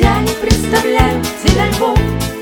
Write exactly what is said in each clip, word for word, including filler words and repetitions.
дождя не представляю тебя львов.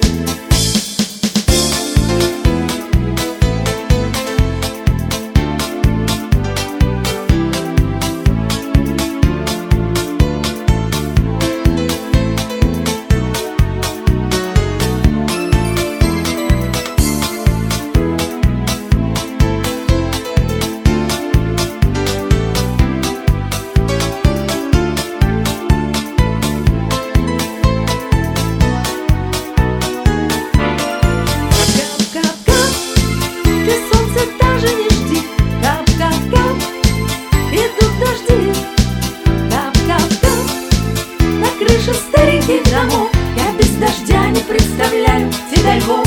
Стареньких домов я без дождя не представляю тебя львов.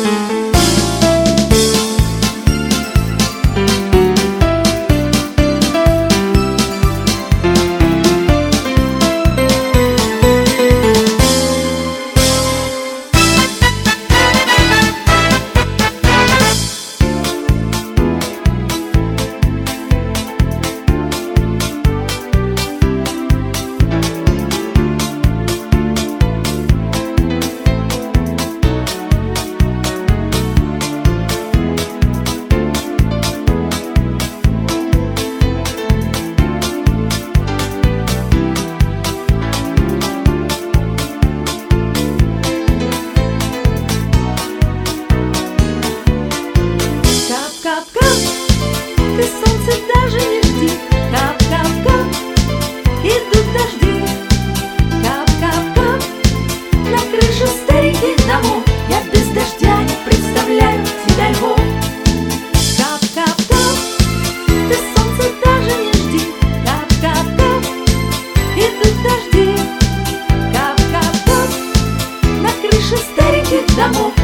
Кап-кап, ты солнце даже не жди. Кап-кап-кап, идут дожди. Кап-кап-кап, на крышу стареньких домов я без дождя не представляю тебя львов. Кап-кап-кап, ты солнце даже не жди. Кап-кап-кап, идут дожди. Кап-кап-кап, на крышу стареньких домов